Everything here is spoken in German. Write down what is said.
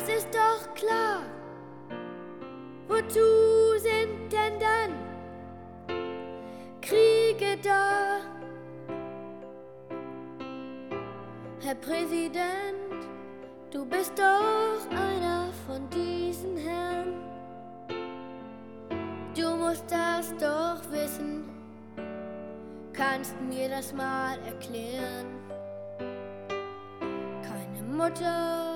das ist doch klar. Wozu sind denn dann Kriege da? Herr Präsident, du bist doch einer von diesen Herren. Du musst das doch wissen, kannst mir das mal erklären. Keine Mutter